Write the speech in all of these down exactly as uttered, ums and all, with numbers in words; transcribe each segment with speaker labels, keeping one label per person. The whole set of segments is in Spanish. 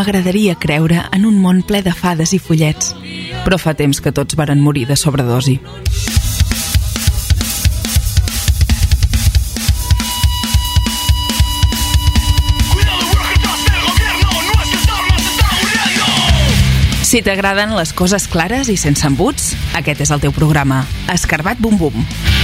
Speaker 1: m'agradaria creure en un món ple de fades i follets, però fa temps que tots varen morir de sobredosi. Si t'agraden les coses clares i sense embuts, aquest és el teu programa. Escarbat Bum Bum.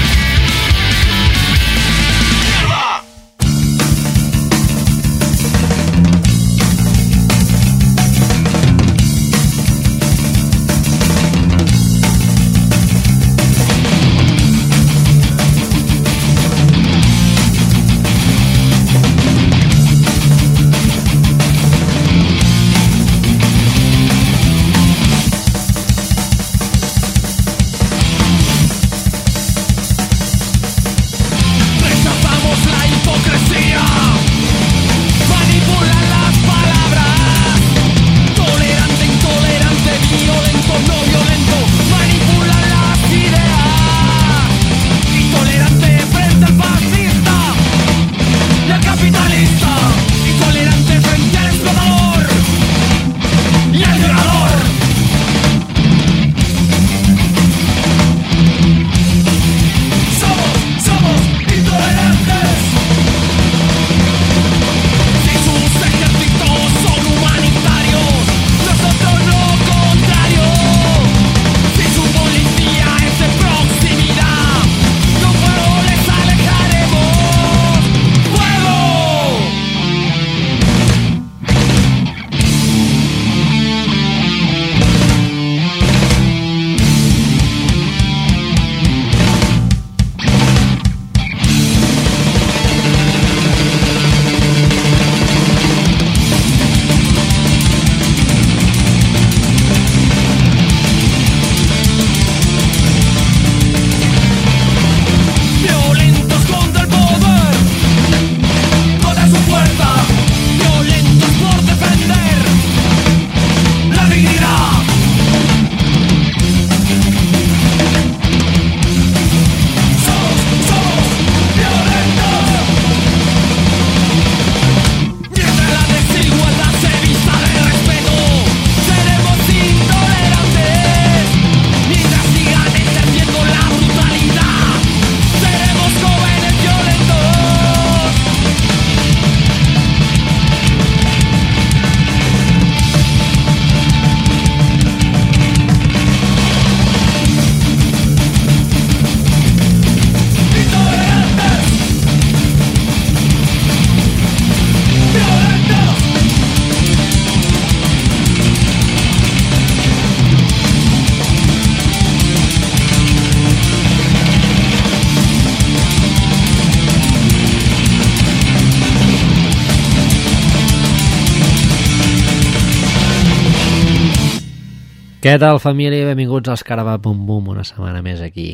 Speaker 2: Què tal, família? Benvinguts als Escarbat Bum Bum, una setmana més aquí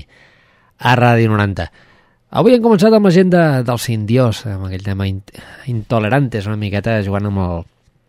Speaker 2: a Ràdio noranta. Avui hem començat amb la gent de, dels indios, amb aquell tema in, intolerantes, una miqueta jugant amb el...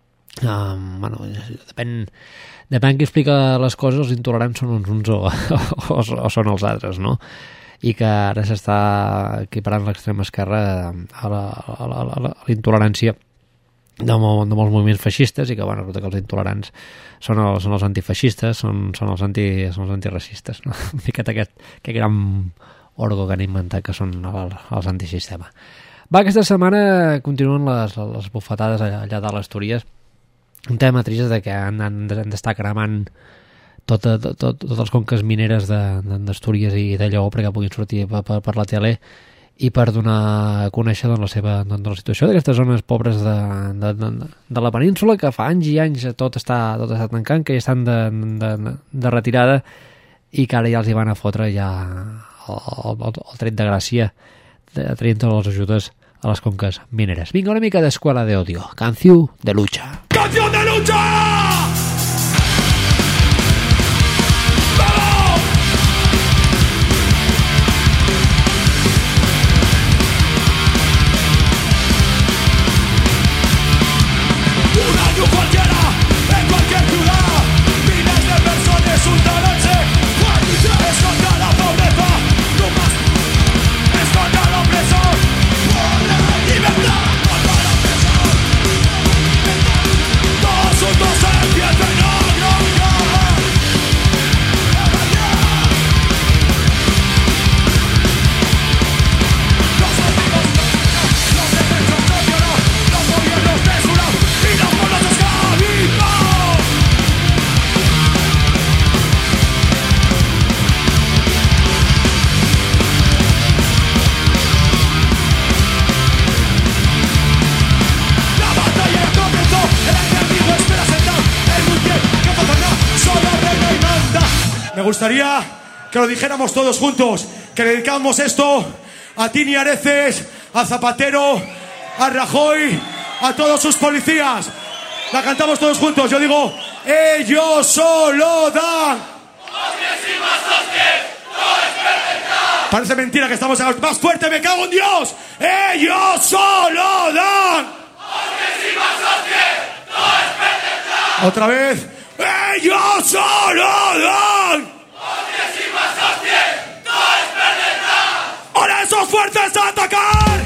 Speaker 2: Um, bueno, depèn, depèn qui explica les coses, els intolerants són uns uns o, o, o són els altres, no? I que ara s'està equiparant l'extrema esquerra a la, a la, a la, a la intolerància de, molt, de molts moviments feixistes i que, bueno, que els intolerants són els, són els antifeixistes, són, són, els anti, són els antiracistes, no? Una miqueta aquest, aquest gran orgo que han inventat que són el, els antisistema. Va, aquesta setmana continuen les, les bufetades allà, allà de les Túries, un tema trist de que han, han, han d'estar cremant totes tot, tot, tot les conques mineres d'Astúries i de Lleó perquè puguin sortir per, per, per la tele i per donar a conèixer doncs, la seva doncs, la situació d'aquestes zones pobres de, de, de, de la península, que fa anys i anys tot està, tot està tancant, que ja estan de, de, de retirada i que ara ja els hi van a fotre ja el, el, el tret de gràcia traient totes les ajudes a les conques mineres. Vinga, una mica d'Escuela de Odio, Canción de Lucha. ¡Canción de Lucha!
Speaker 3: Todos gustaría que lo dijéramos todos juntos, que le dedicamos esto a Tini Areces, a Zapatero, a Rajoy, a todos sus policías. La cantamos todos juntos. Yo digo, ellos solo dan. Parece mentira que estamos a... Más fuerte, me cago en Dios. Ellos solo dan. Otra vez. Ellos solo dan. ¡Ahora esos fuertes a atacar!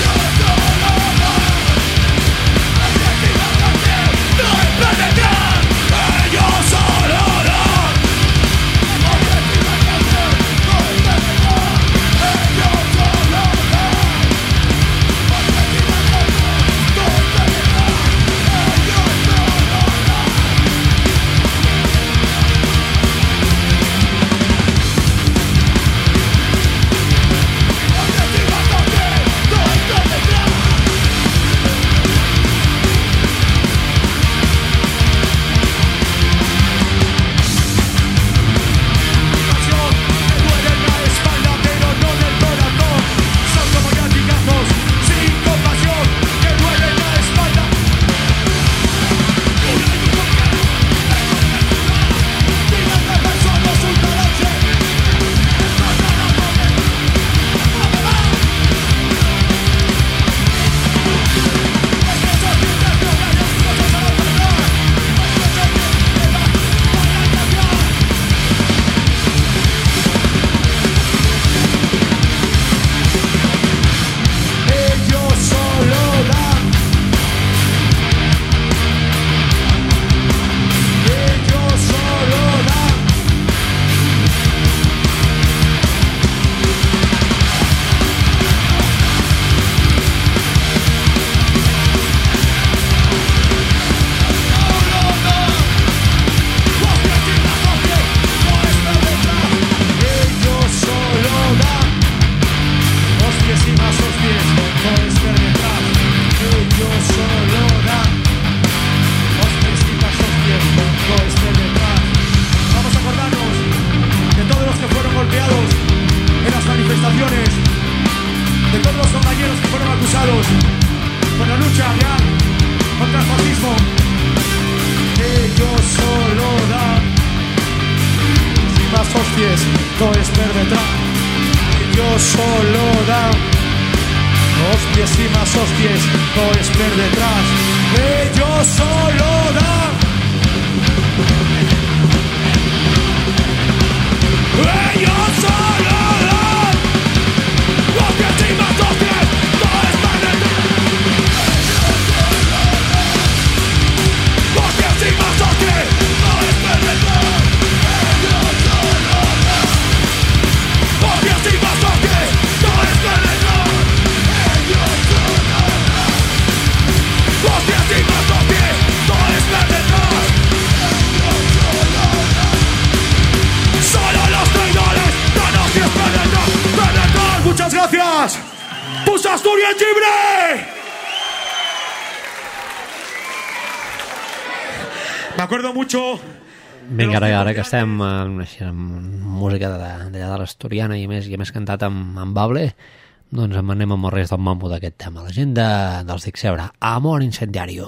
Speaker 3: M'acordo mucho...
Speaker 2: Vinga, ara, ara que estem amb, així, amb música d'allà de, de l'Asturiana i més, i més cantat amb, amb Bable, doncs em anem amb el rest del mambo d'aquest tema. La gent de, dels Dixebre, Amor Incendiario.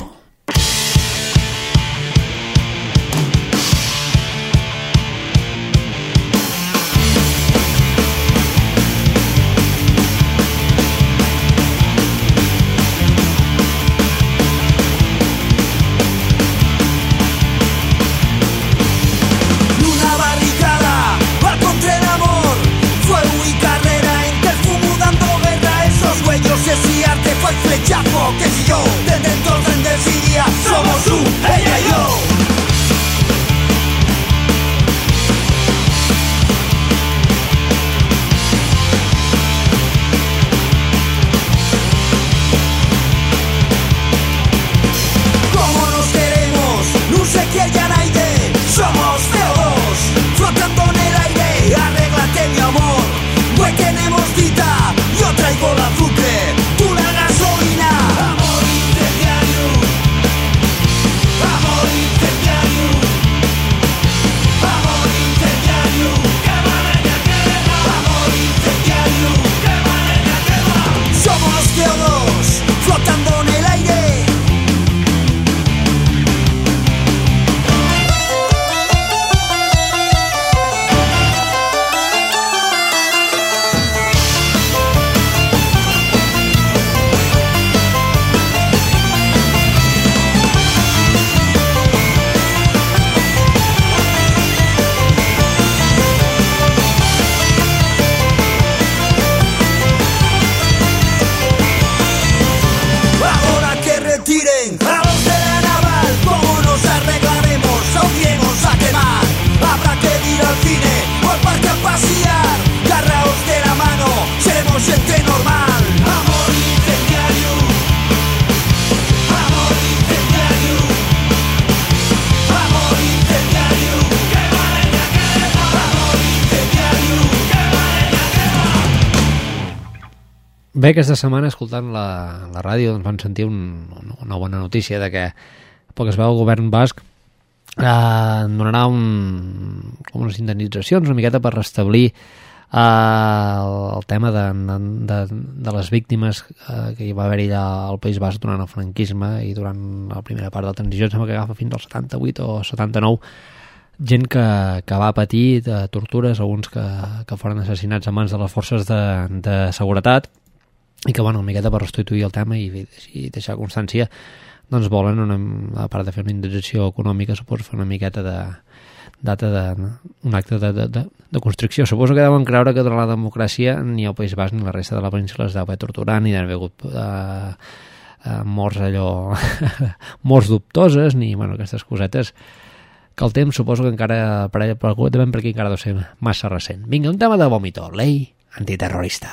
Speaker 4: Ese arte fue el flechazo que siguió desde el orden del siglo.
Speaker 2: Bé, aquesta setmana, escoltant la, la ràdio, ens van sentir un, una bona notícia de que, pel que es veu, el govern basc eh, donarà un, com unes indemnitzacions una miqueta per restablir eh, el, el tema de, de, de les víctimes eh, que hi va haver-hi al País Basc durant el franquisme i durant la primera part de la transició, sembla que agafa fins al setanta-vuit o setanta-nou, gent que, que va patir de tortures, alguns que, que foren assassinats a mans de les forces de, de seguretat, i que, bueno, una miqueta per restituir el tema i, i deixar constància, doncs volen, una, a part de fer una indemnització econòmica, suposo fer una miqueta de data de, un acte de, de, de, de constricció. Suposo que deuen creure que durant la democràcia ni el País Basc ni la resta de la península es deu haver torturat, ni d'haver hagut eh, eh, morts allò morts dubtoses, ni, bueno, aquestes cosetes que el temps suposo que encara per, per algú també per aquí encara deu ser massa recent. Vinga, un tema de vòmito, llei antiterrorista.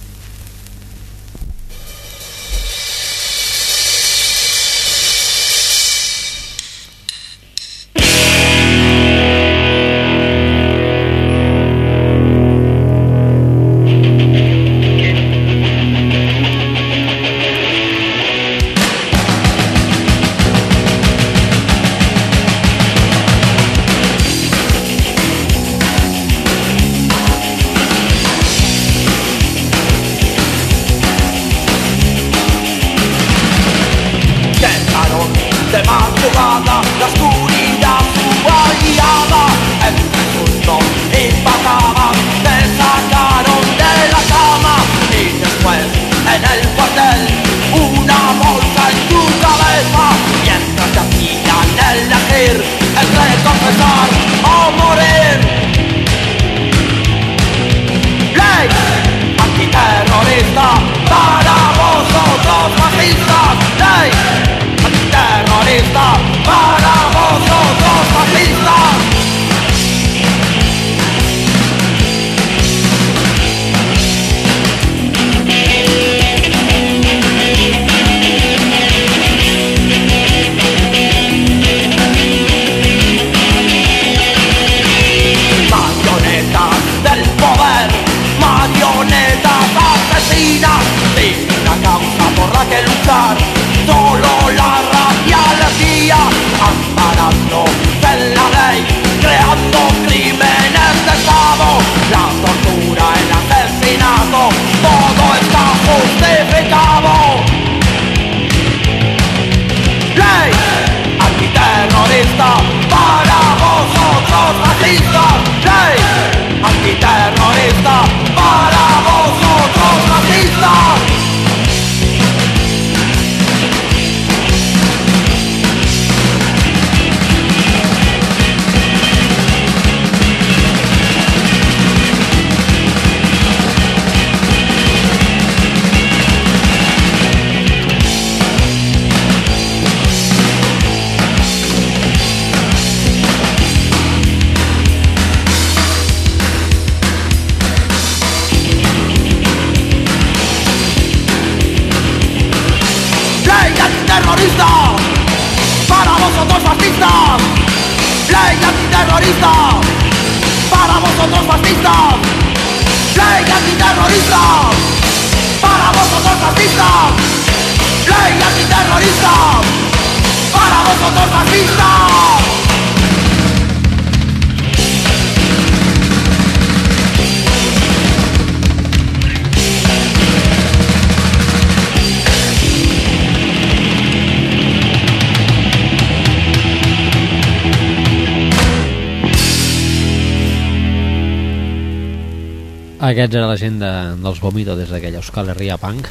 Speaker 2: Aquests era la gent de, dels Vòmito des d'aquella Euskal Herria Punk,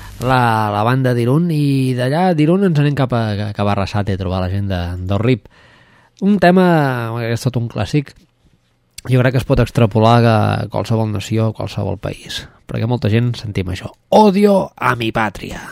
Speaker 2: la, la banda d'Irun, i d'allà d'Irun ens anem cap a, cap a Arrasate a trobar la gent de, del R I P. Un tema que és tot un clàssic, jo crec que es pot extrapolar a qualsevol nació, a qualsevol país, perquè molta gent sentim això. Odio a mi pàtria.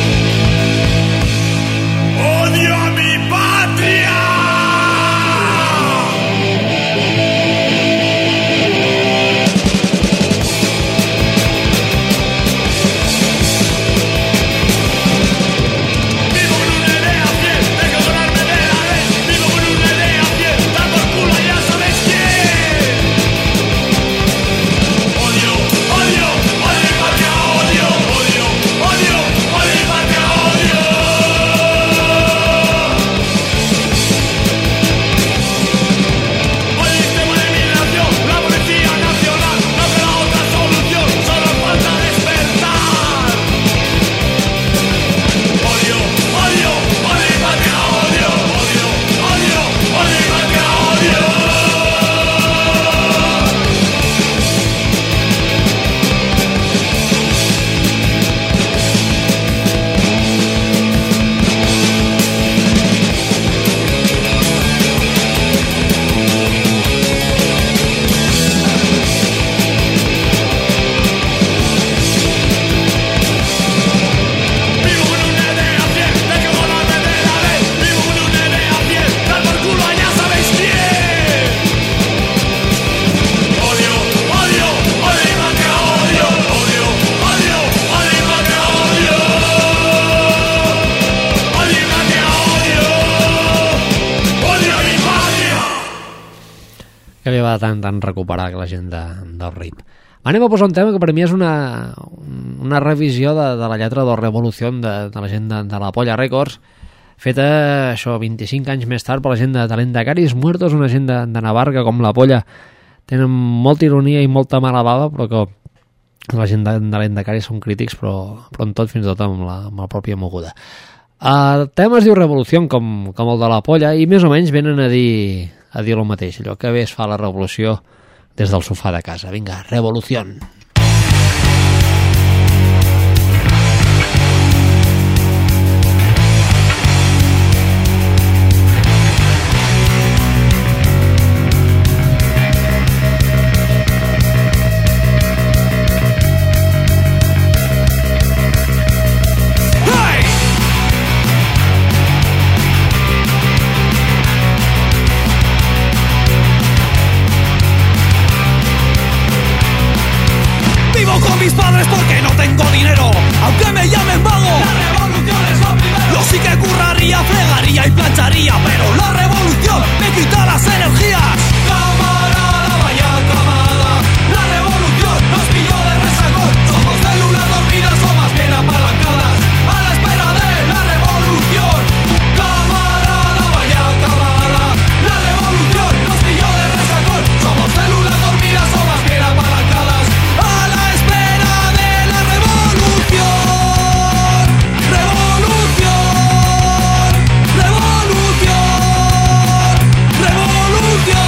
Speaker 4: ¡Odio a mi patria!
Speaker 2: que li va tant, tant recuperar la gent de, del R I P. Anem a posar un tema que per mi és una, una revisió de, de la lletra de Revolució de, de la gent de, de la Polla Records, feta això vint-i-cinc anys més tard per la gent de Talent de Caris Muertos, una gent de, de Navarra que com la Polla tenen molta ironia i molta mala bava, però que la gent de Talent de Caris són crítics, però, però en tot, fins i tot amb la, amb la pròpia moguda. El tema es diu Revolució, com, com el de la Polla, i més o menys venen a dir, a dir el mateix, allò que bé es fa la revolució des del sofà de casa. Vinga, Revolució.
Speaker 4: Porque no tengo dinero, aunque me llamen vago. La revolución es lo primero. Yo sí que curraría, fregaría y plancharía, pero la revolución me quita las energías. Camarada, vaya camada, la revolución nos pilló de resacón. Somos células dormidas o más bien apalancadas, a la espera de la revolución. Camarada, vaya camada, la revolución nos pilló de resacón. Somos células dormidas o más bien apalancadas, a la espera de la revolución. Revolución, revolución, revolución.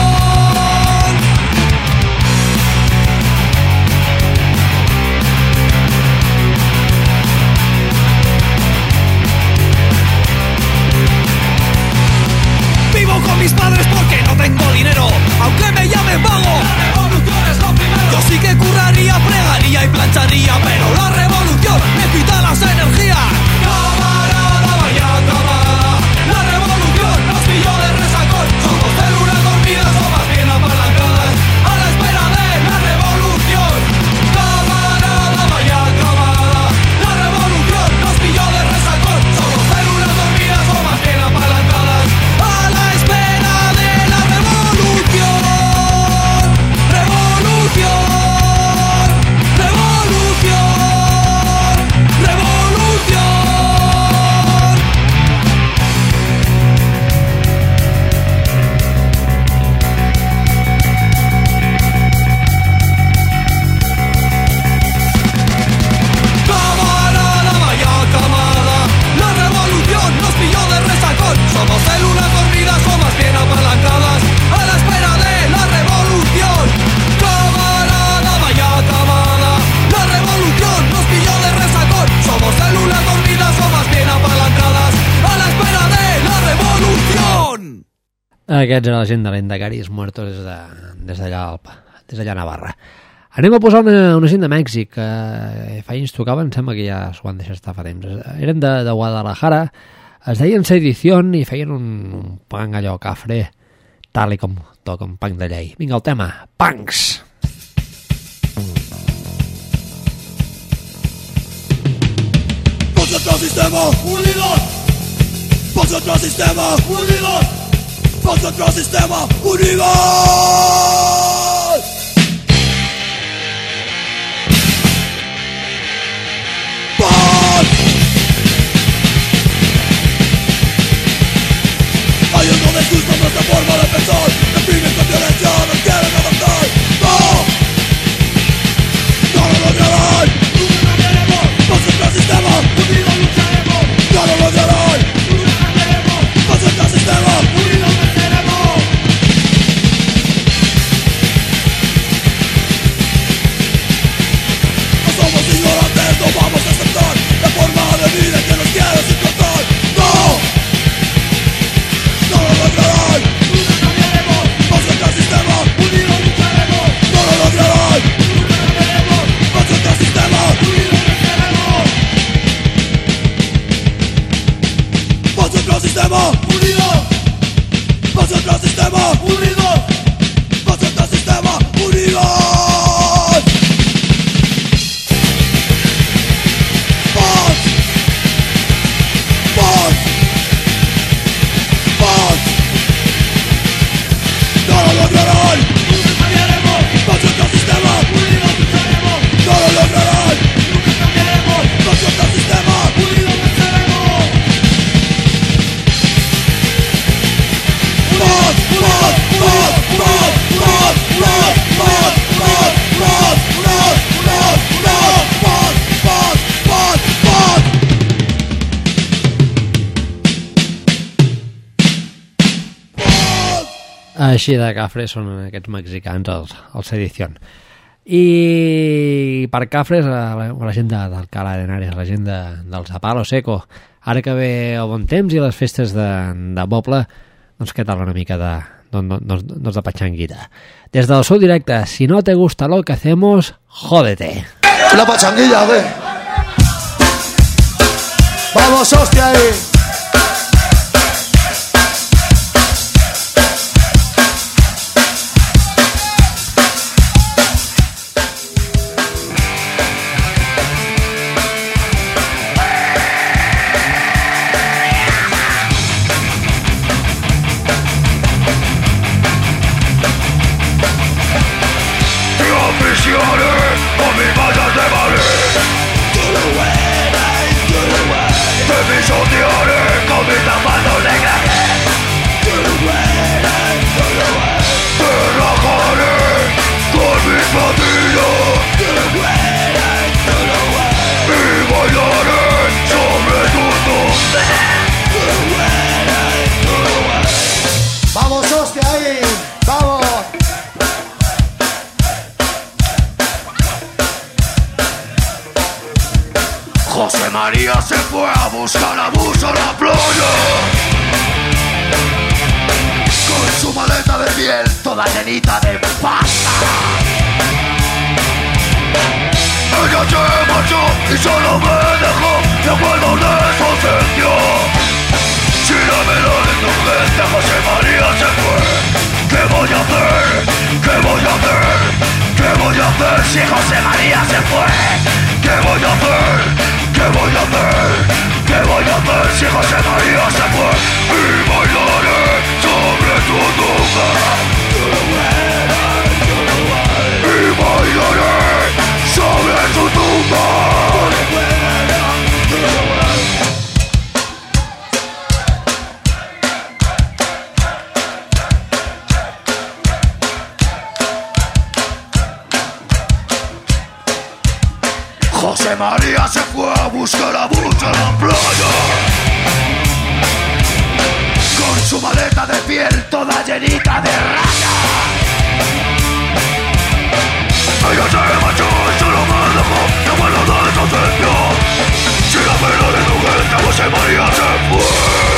Speaker 4: Vivo con mis padres porque no tengo dinero, aunque me llamen vago. La revolución es lo primero. Yo sí que curraría, fregaría y plancharía, pero la revolución me quita las energías. Camarada, vaya camada, la revolución nos pilló de resacón. Somos células dormidas o más bien apalancadas, a la espera de la revolución. Camarada, vaya camada, la revolución nos pilló de resacón. Somos células dormidas o más bien apalancadas, a la espera de la revolución. Revolución, revolución, revolución. Camarada, vaya camada, la revolución nos pilló de resacón. Somos células dormidas o más bien apalancadas, a la espera de la revolución. Camarada, vaya camada, la revolución nos pilló de resacón. Somos células dormidas o más bien apalancadas, a la espera de la revolución.
Speaker 2: Aquests era la gent de l'Endacaris Muertos des de, des d'allà des d'allà a Navarra. Anem a posar una, una gent de Mèxic que fa anys tocaven, sembla que ja s'ho van deixar estar fa temps. Eren de, de Guadalajara, es deien Sedición i feien un, un punk allò cafre, tal i com toca un punk de llei. Vinga, el tema, punks!
Speaker 4: Contra el sistema, unidos. Contra el sistema, unidos. Contra el sistema, unidos. ¡Paz! Hay un no disgusto en nuestra forma de pensar. Reprimen con violencia, nos quieren adaptar. ¡No! ¡No lo lograrán! ¡Nunca cambiaremos! ¡Contra el sistema! ¡Unidos lucharemos! ¡No lo lograrán! ¡Nunca cambiaremos! ¡Contra el sistema! ¡Unidos venceremos! No somos ignorantes, no vamos a aceptar la forma de vida que nos quiere sin control. ¡No! ¡No lo lograrán! ¡Nunca cambiaremos! ¡Contra el sistema!
Speaker 2: Així de cafres són aquests mexicans, els, els Sedición. I per cafres, la, la gent d'Alcalá de Henares, la gent de, del Zapalo Seco, ara que ve el bon temps i les festes de, de poble, doncs què tal una mica de, doncs, doncs de pachanguita. Des del seu directe, si no te gusta lo que hacemos, jódete.
Speaker 5: La pachanguilla, ¿qué? Vamos, hostia, ahí. Vamos, hostia, ahí. Vamos. José María se fue a buscar a Buso a la playa, con su maleta de piel toda llenita de pasta. Ella se marchó y solo me dejó recuerdos de su ausencia. Si la menor indulgencia José María se fue, ¿qué voy a hacer? ¿Qué voy a hacer? ¿Qué voy a hacer si José María se fue? ¿Qué voy a hacer? ¿Qué voy a hacer? ¿Qué voy a hacer si José María se fue? Y bailaré sobre tu tumba. Y bailaré sobre tu tumba. José María se fue a buscar a Buso a la playa, con su maleta de piel toda llenita de rayas. Ella se marchó y solo me dejó recuerdos de su ausencia. Si la pena de tu gente José María se fue.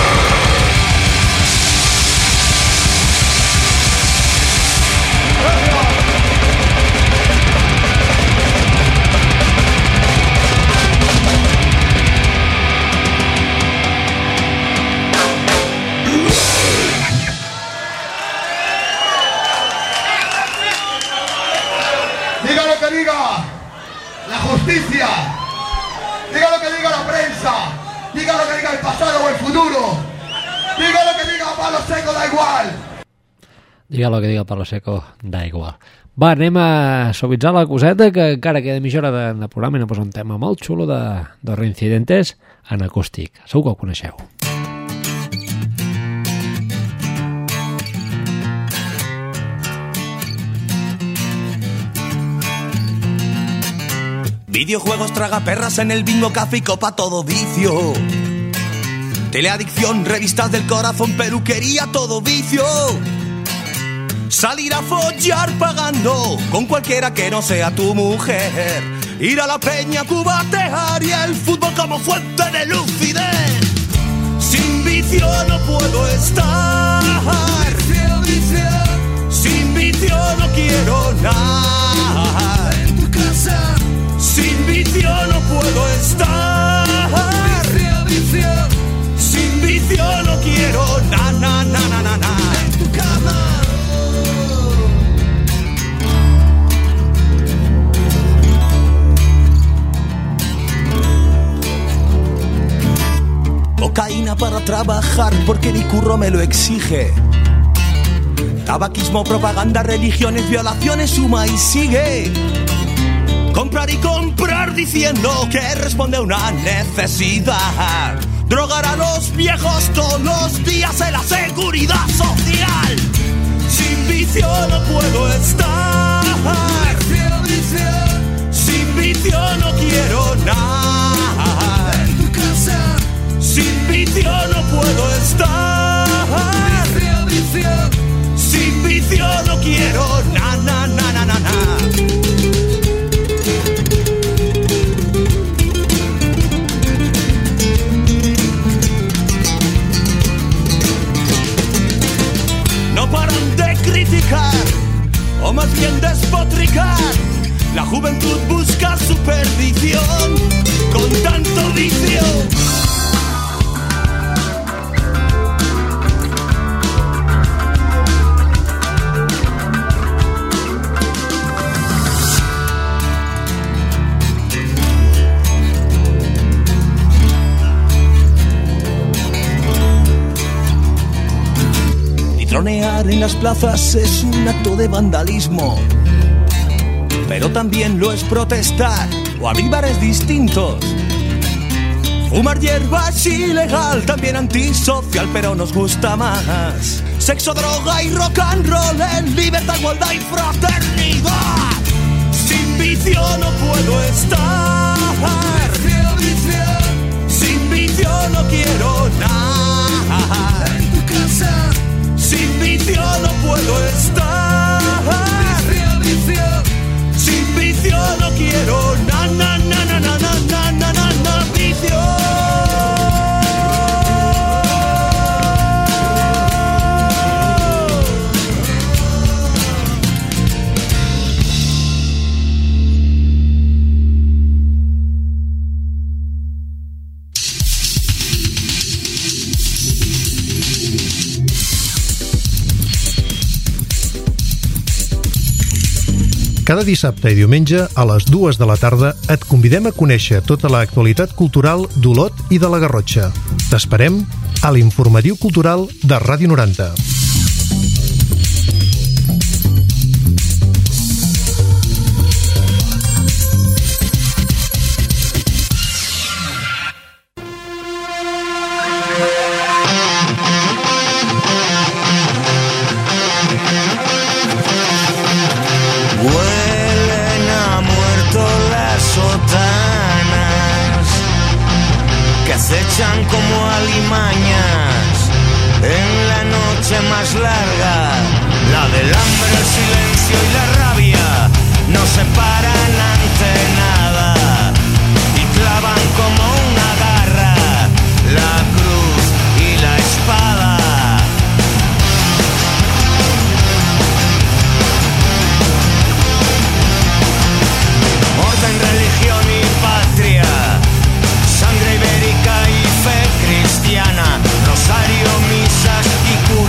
Speaker 5: Diga lo que diga la justicia, diga lo que diga la prensa, diga lo que diga el pasado o el futuro, diga lo que diga Palo Seco, da igual.
Speaker 2: Diga lo que diga Palo Seco, da igual. Va, anem a suavitzar la coseta, que encara queda mitja hora de, de programa i anem a posar un tema molt xulo de, de Reincidentes en acústic. Segur que ho coneixeu.
Speaker 4: Videojuegos, tragaperras en el bingo, café y copa, todo vicio. Teleadicción, revistas del corazón, peluquería, todo vicio. Salir a follar pagando con cualquiera que no sea tu mujer. Ir a la peña, cubatear y el fútbol como fuente de lucidez. Sin vicio no puedo estar. Sin vicio no quiero nada. En tu casa. Sin vicio no puedo estar. Vicio, vicio. Sin vicio no quiero na na na na na na. En tu cama. Cocaína para trabajar porque mi curro me lo exige. Tabaquismo, propaganda, religiones, violaciones, suma y sigue. Comprar y comprar diciendo que responde a una necesidad. Drogar a los viejos todos los días en la seguridad social. Sin vicio no puedo estar. Sin vicio no quiero nada. En tu casa. Sin vicio no puedo estar. Sin o más bien despotricar. La juventud busca su perdición con tanto vicio. Tronear en las plazas es un acto de vandalismo, pero también lo es protestar o abrir bares distintos. Fumar hierba es ilegal, también antisocial, pero nos gusta más. Sexo, droga y rock and roll en libertad, igualdad y fraternidad. Sin vicio no puedo estar. Sin vicio no quiero nada. En tu casa. Sin vicio no puedo estar. Sin vicio no quiero na na na na na na na na na vicio.
Speaker 6: Cada dissabte i diumenge a les dues de la tarda et convidem a conèixer tota l'actualitat cultural d'Olot i de la Garrotxa. T'esperem a l'Informatiu Cultural de Ràdio noranta.
Speaker 7: Acechan como alimañas en la noche más larga. La del hambre, el silencio y la rabia no se paran ante nada y clavan como una garra la cruz y la espada. Orden, religión y patria, sangre ibérica y fe cristiana, rosario, misas y cura.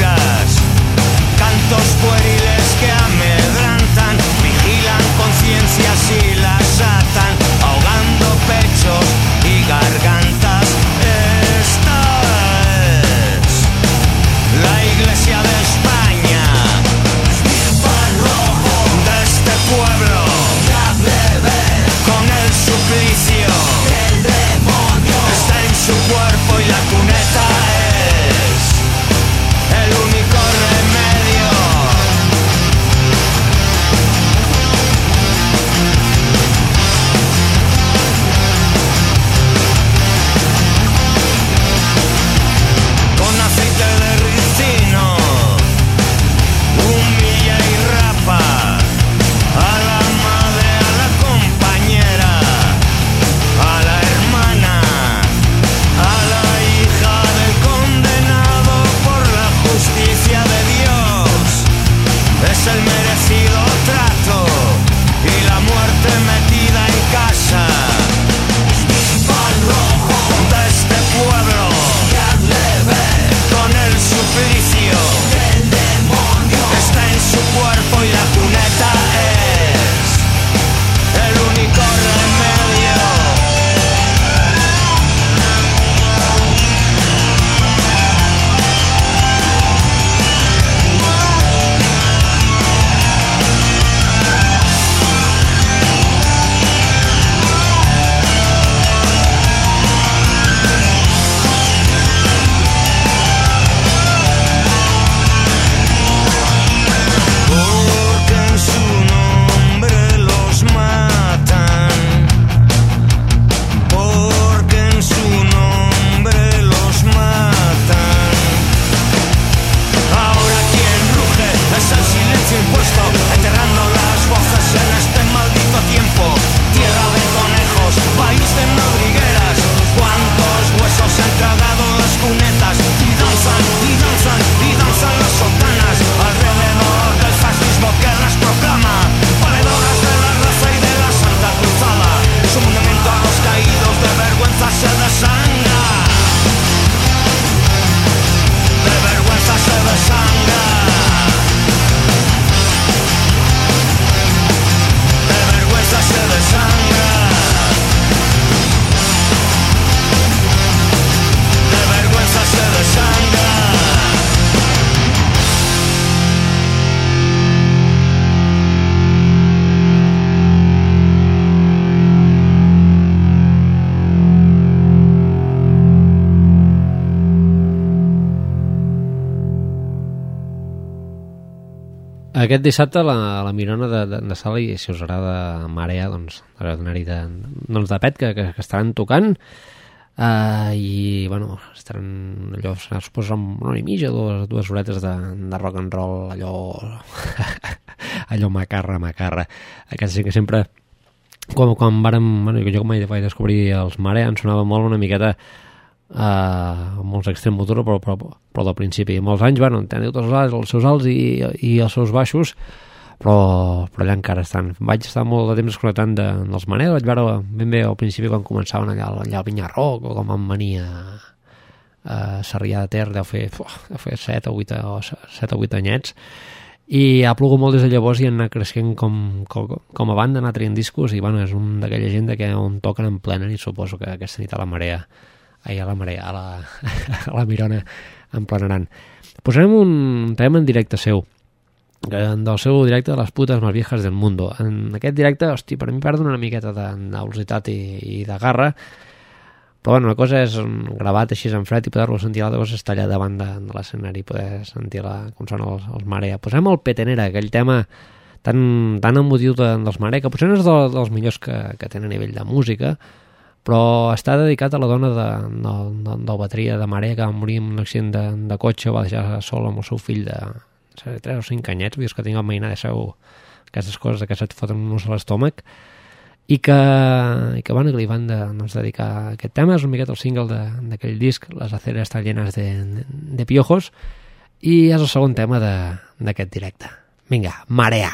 Speaker 2: Aquest dissabte la, la Mirona de, de, de Sala, i si us agrada Marea, doncs d'anar-hi de, doncs de pet, que, que, que estaran tocant, uh, i bueno, estaran allò, suposo, amb una hora i mitja, dues, dues horetes de, de rock and roll, allò allò macarra, macarra. Aquest sí que sempre, quan, quan vàrem, bueno, jo com vaig descobrir els Marea, em sonava molt una miqueta Uh, molts extrem motor, però, però, però del principi. Molts anys, bueno, teniu tots els, els seus alts i, i els seus baixos, però, però allà encara estan. Vaig estar molt de temps desconnectant de, dels Marea, vaig veure ben bé al principi quan començaven allà, allà al Vinyarroc, o com van venir a, a Sarrià de Ter, deu fer, deu fer set o vuit anyets, i ha plogut molt des de llavors i han anat creixent com, com, com a banda, han anat traient discos, i bueno, és un d'aquella gent que on toquen en plena, i suposo que aquesta nit a la Marea Ai, a la Marea, a la, a la Mirona en plenaran. Posarem un tema en directe seu, del seu directe de les putes més viejas del mundo. En aquest directe, hosti, per mi perd una miqueta de velocitat i, i de garra, però bueno, una cosa és gravat així en fred i poder-lo sentir, l'altra cosa és estar allà davant de, de l'escenari i poder sentir la, com sona els, els Marea. Posem el Petenera, aquell tema tan, tan emotiu de, dels Marea, que potser no és de, dels millors que, que tenen a nivell de música, però està dedicat a la dona de, de, de, del bateria de Marea, que va morir en un accident de, de cotxe, va deixar sol amb el seu fill de tres o cinc anyets, vull dir que tinc el mainar de seu aquestes coses que se't foten un ús a l'estómac, i que, i que bueno, li van de, doncs, dedicar aquest tema. És un miquet el single d'aquell disc, Les aceres estan llenes de, de, de piojos, i és el segon tema d'aquest directe. Vinga, Marea.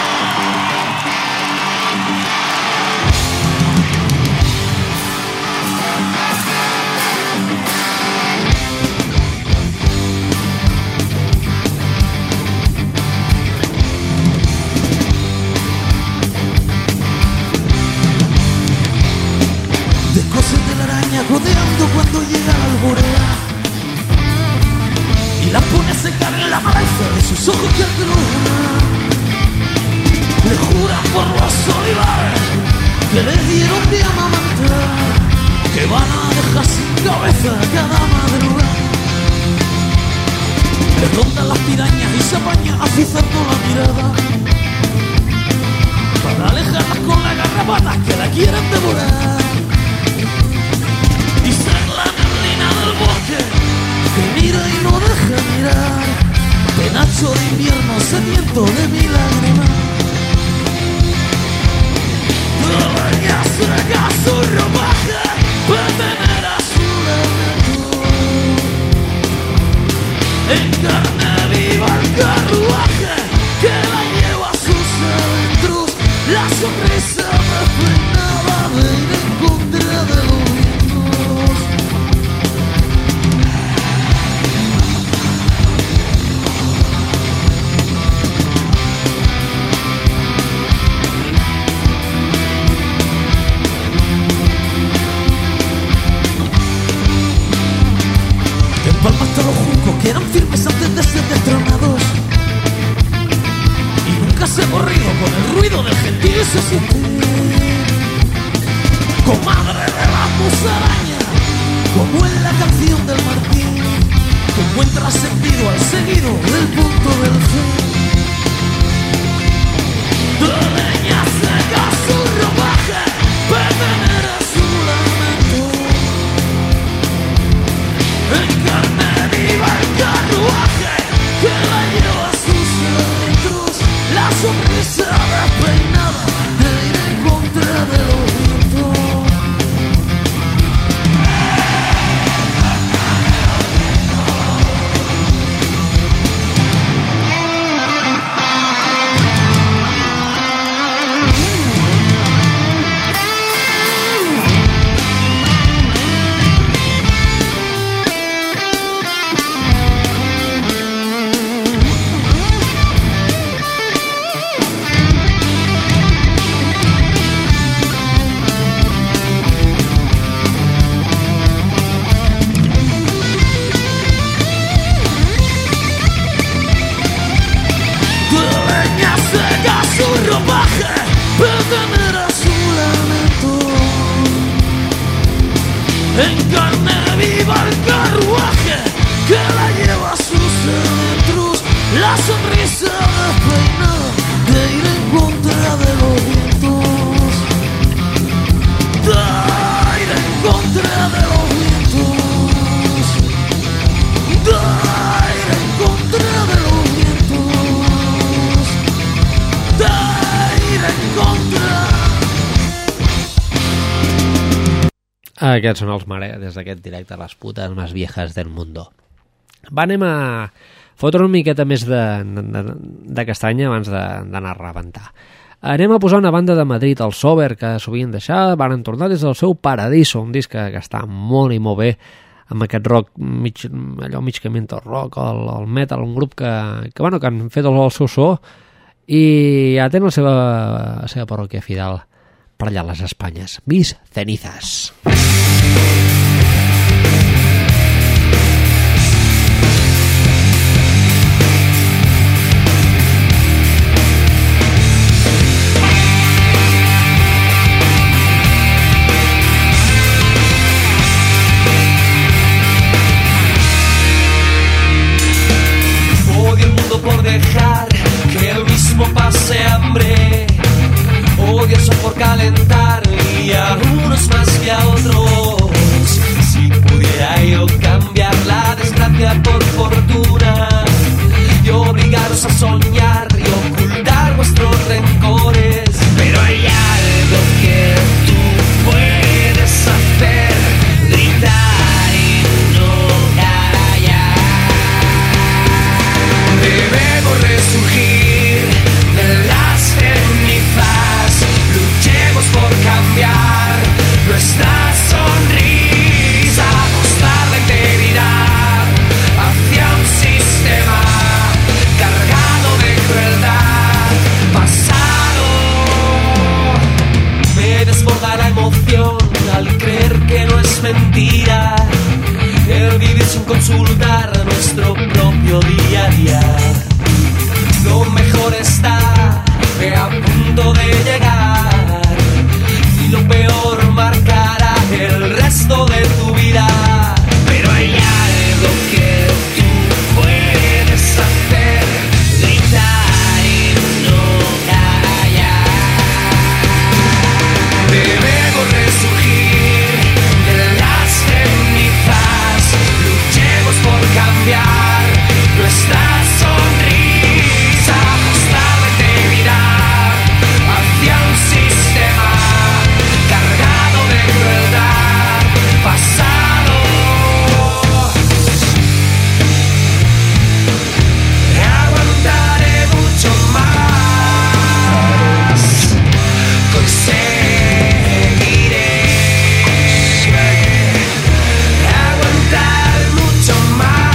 Speaker 4: Rodeando cuando llega la alborada y la pone a secar en la cabeza de sus ojos que arrugan. Le juran por los olivares que le dieron de amamantar, que van a dejar sin cabeza cada madrugada. Le rondan las pirañas y se apaña azuzando la mirada para alejarlas con las garrapatas que la quieren devorar. Y ser la neblina del bosque que mira y no deja mirar, penacho de invierno sediento de mi lágrima. Dueña seca su ropaje, pertenera su lamento. En carne viva el carruaje que la lleva a sus adentros, la sonrisa despeinada de ir en contra de los vientos. Empalma hasta los juncos que eran firmes antes de ser destronados, y nunca se ha corrido con el ruido del gentío y se siente comadre de la musaraña, como en la canción del Martín, que encuentra sentido al seguido del punto del fin. De leña seca su ropaje, pertenera su lamento. En carne viva el carruaje que la lleva a sus adentros, la sonrisa despeinada de ir en contra de los vientos. Pertenera su lamento. En carne viva el carruaje que la lleva a sus adentros, la sonrisa despeinada de ir en contra de los vientos, de ir en contra de los vientos, de ir en contra de los vientos, de ir en contra.
Speaker 2: Aquests són els Mare, des d'aquest directe a les putes més viejas del mundo. Va, anem a fotre una miqueta més de, de, de castanya abans d'anar a rebentar. Anem a posar una banda de Madrid, el Sober, que s'ho havien deixat, van tornar des del seu Paradiso, un disc que, que està molt i molt bé, amb aquest rock, mig, allò mig camí entre el rock, el, el metal, un grup que, que, bueno, que han fet el, el seu so i ja tenen la seva, la seva parròquia fidel per allà a les Espanyes. Mis cenizas.
Speaker 4: Odio el mundo por dejar que el mismo pase hambre. Odio el sol por calentar y a unos más que a otros. Si pudiera yo cambiar la desgracia por fortuna y obligaros a soñar y ocultar vuestros rencores, pero hay algo que tú puedes hacer: gritar y no callar. Debemos resurgir de las cenizas, luchemos por cambiar nuestra sonrisa, mostrar la integridad hacia un sistema cargado de crueldad pasado. Me desborda la emoción al creer que no es mentira el vivir sin consultar nuestro propio día a día. Lo mejor está a punto de llegar y lo peor marcará el resto de tu vida. Pero hay algo que tú puedes hacer: gritar y no callar. Debemos resurgir de las cenizas, luchemos por cambiar nuestra sonrisa, mostrar la integridad hacia un sistema cargado de crueldad pasado. Aguantaré mucho más, conseguiré aguantar mucho más.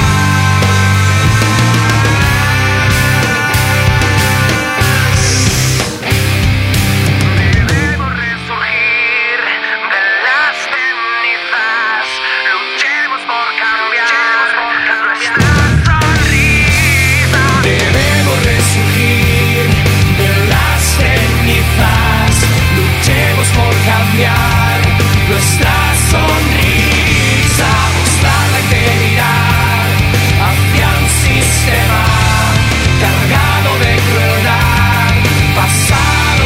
Speaker 4: Debemos resurgir de las cenizas, luchemos por cambiar nuestra sonrisa. Debemos resurgir de las cenizas, luchemos por cambiar nuestra sonrisa, mostrar la integridad hacia un sistema cargado de crueldad pasado.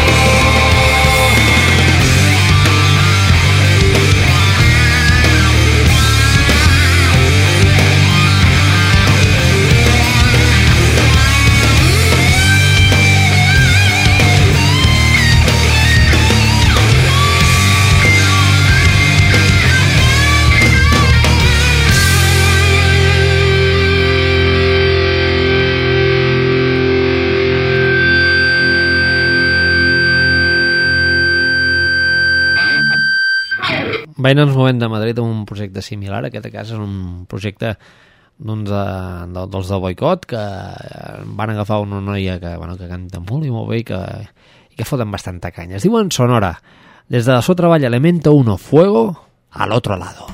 Speaker 2: Bé, no ens movem de Madrid amb un projecte similar. Aquest cas és un projecte doncs, de, de, dels de Boicot, que van agafar una noia que, bueno, que canta molt i molt bé i que, i que foten bastanta canya. Es diuen Sonora. Des de el seu treball Elemento uno, Fuego, al otro lado.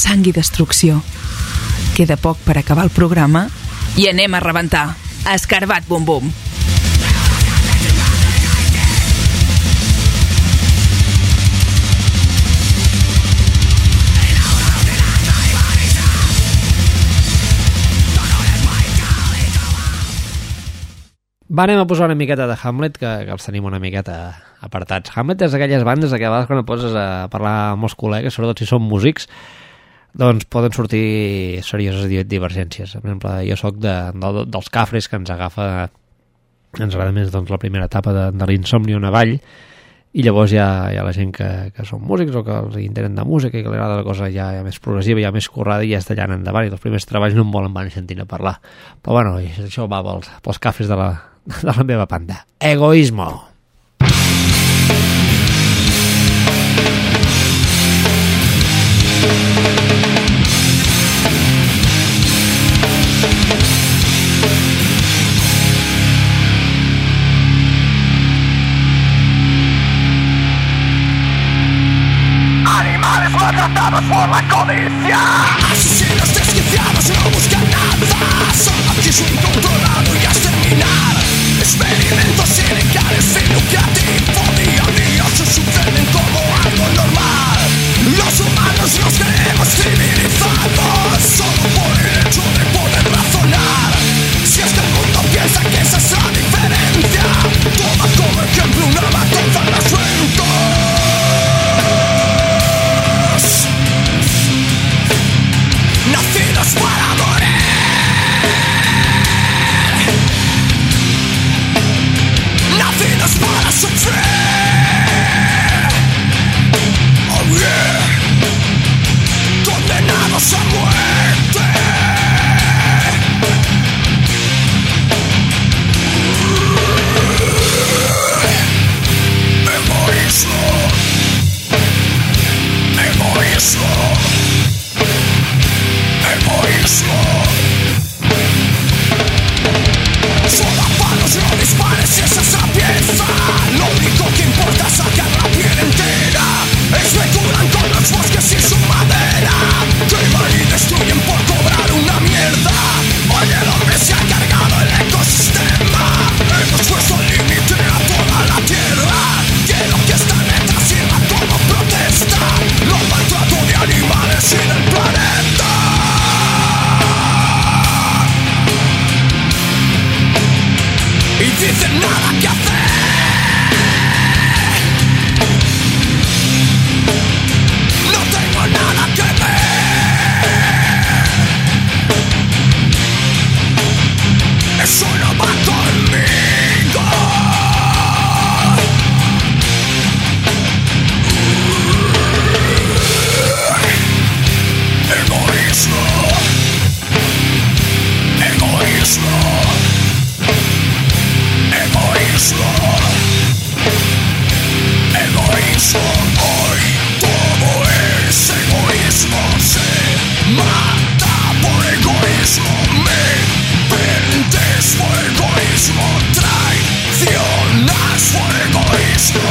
Speaker 1: sang i destrucció. Queda poc per acabar el programa i anem a rebentar. Escarbat Bum Bum.
Speaker 2: Va, anem a posar una miqueta de Hamlet, que, que els tenim una miqueta apartats. Hamlet és d'aquelles bandes que a vegades quan et poses a parlar amb els col·legues, sobretot si són músics, doncs poden sortir serioses divergències. Per exemple, jo sóc de, de, dels cafres que ens agafa, ens agrada més doncs, la primera etapa de, de l'Insomnio Navall, i llavors hi ha, hi ha la gent que, que són músics o que els intenten de música i que li agrada la cosa ja, ja més progressiva, ja més currada i ja està allà endavant, i els primers treballs no em volen van sentint a parlar. Però bueno, això va pels, pels cafres de la, de la meva banda. Egoismo.
Speaker 5: Animales maltratados por la codicia. Asesinos desquiciados no buscan nada. Solo quiso un controlado y exterminar. Experimentos ilegales sin lucrativo. Día a día se suceden como algo normal. Los humanos nos creemos civilizados solo por el hecho de poder razonar. Si es que el mundo piensa que esa es la diferencia, toma como ejemplo una matanza en las rentas. Nacidos para morir, nacidos para sufrir. Oh yeah, condenados a muerte. Egoísmo, egoísmo. Egoísmo. Solo a palos no dispares y esa es la pieza. Lo único que importa es sacar la piel entera. Especulan con los bosques y su madera. Queman y destruyen por cobrar una mierda. Hoy el hombre se ha cargado el ecosistema. Hemos puesto límite a toda la tierra. Quiero que esta letra sirva como protesta. Los maltratos de animales y del planeta. Y dicen nada que hacer. No tengo nada que ver. Eso no va conmigo. Egoísmo. Egoísmo. Egoísmo, egoísmo, hoy todo es egoísmo, se mata por egoísmo, me vendes por egoísmo, traicionas por egoísmo.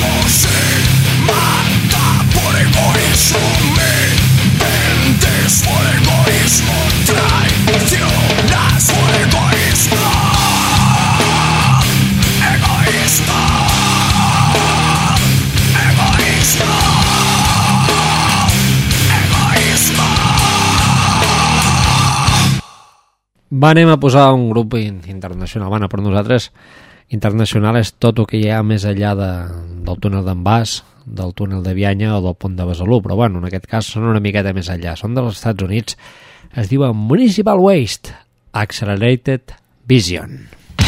Speaker 2: Va, anem a posar un grup internacional. Bueno, per nosaltres, internacional és tot el que hi ha més enllà de, del túnel d'en Bas, del túnel de Bianya o del pont de Besalú, però bueno, en aquest cas són una miqueta més enllà. Són dels Estats Units. Es diuen Municipal Waste, Accelerated Vision.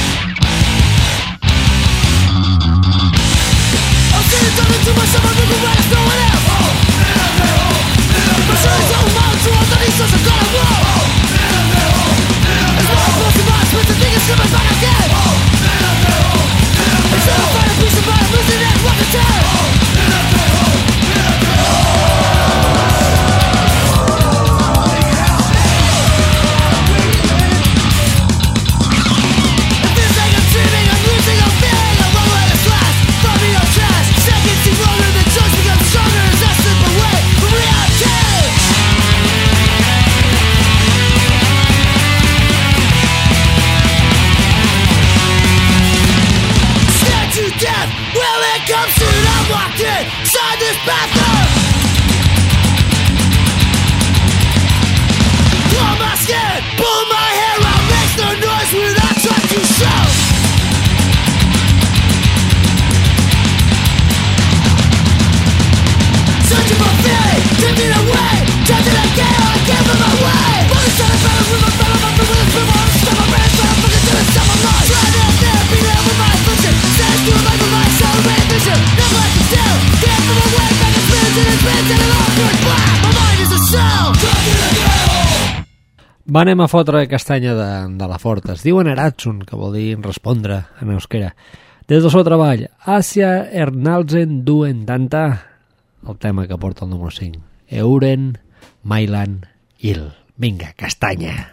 Speaker 2: Va, anem a fotre castanya de, de la Forta. Es diuen Eratsun, que vol dir respondre en euskera. Des del seu treball, Asia Ernalsen duen tanta, el tema que porta el número cinc. Euren Mailan Il. Vinga, castanya.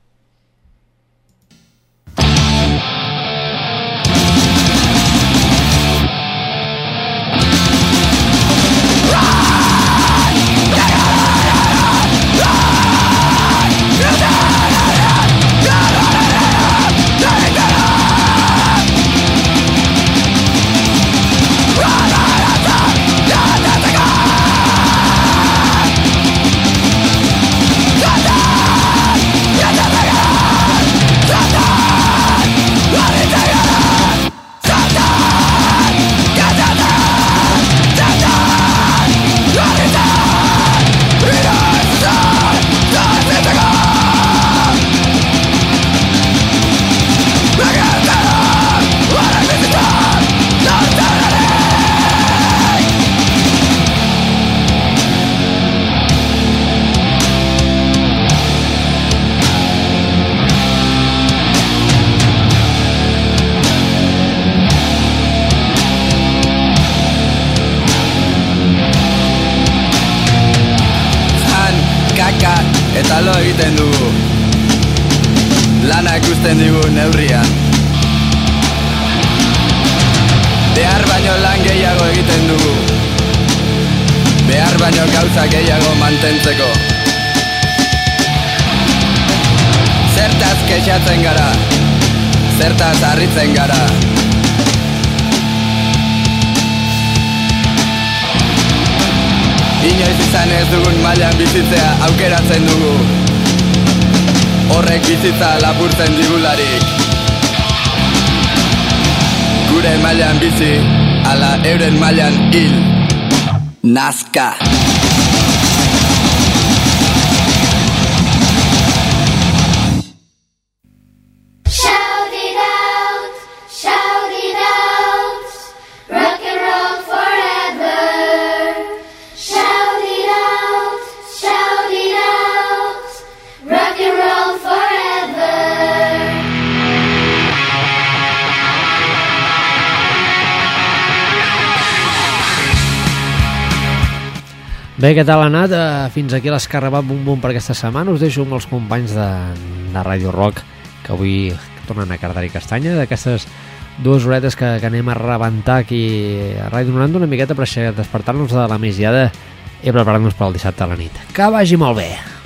Speaker 8: Eta lo egiten dugu, lana ikusten digu neurrian. Behar baino lan gehiago egiten dugu, behar baino gauza gehiago mantentzeko. Zertaz kexatzen gara, zertaz harritzen gara. Inoiz izan ez dugun mailan bizitzea aukeratzen dugu. Horrek bizitza lapurtzen digularik. Gure mailan bizi, ala euren mailan hil. Nazka.
Speaker 2: Bé, què tal ha anat? Uh, fins aquí l'escarrabat bum bum per aquesta setmana. Us deixo amb els companys de, de Radio Rock, que avui tornen a Cardar i Castanya, d'aquestes dues horetes que, que anem a rebentar aquí a Ràdio noranta una miqueta per despertar-nos de la migdiada i preparar-nos per al dissabte a la nit. Que vagi molt bé!